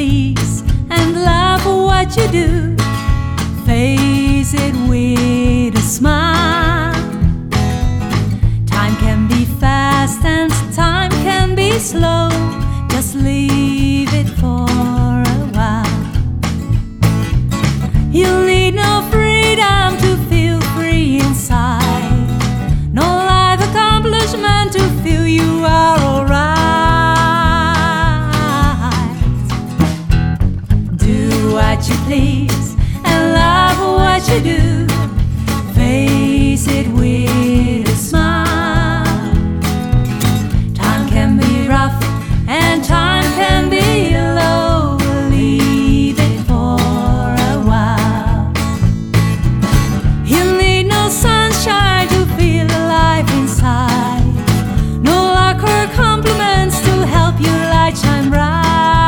please and love what you do. Face it with a smile. Time can be fast and time can be slow. Just leave it for a while. You'll need no freedom to feel free inside. No life accomplishment to feel you are alright. Do what you please and love what you do. Face it with a smile. Time can be rough and time can be low. Leave it for a while. You need no sunshine to feel alive inside. No luck or compliments to help your light shine bright.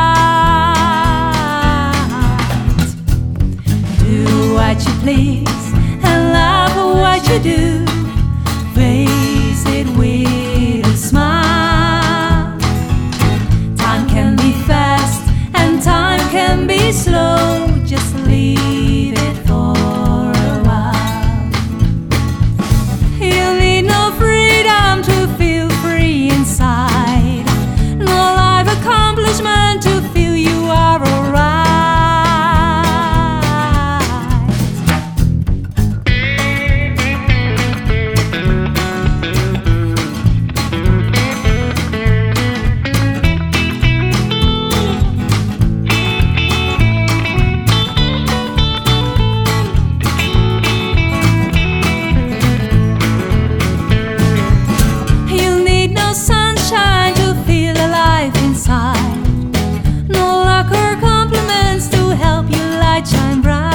Do what you please and love what you do. Face it with a smile. Time can be fast and time can be slow. Just leave it for a while. You need no freedom to feel free inside. No life accomplishment to feel you are alright. Sunshine to feel alive inside. No luck or compliments to help your light shine bright.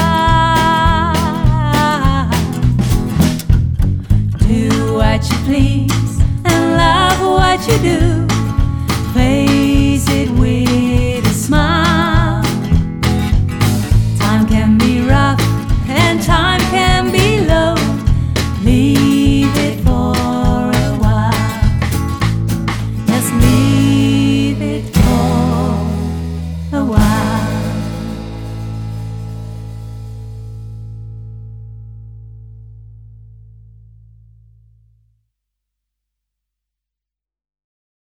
Do what you please and love what you do.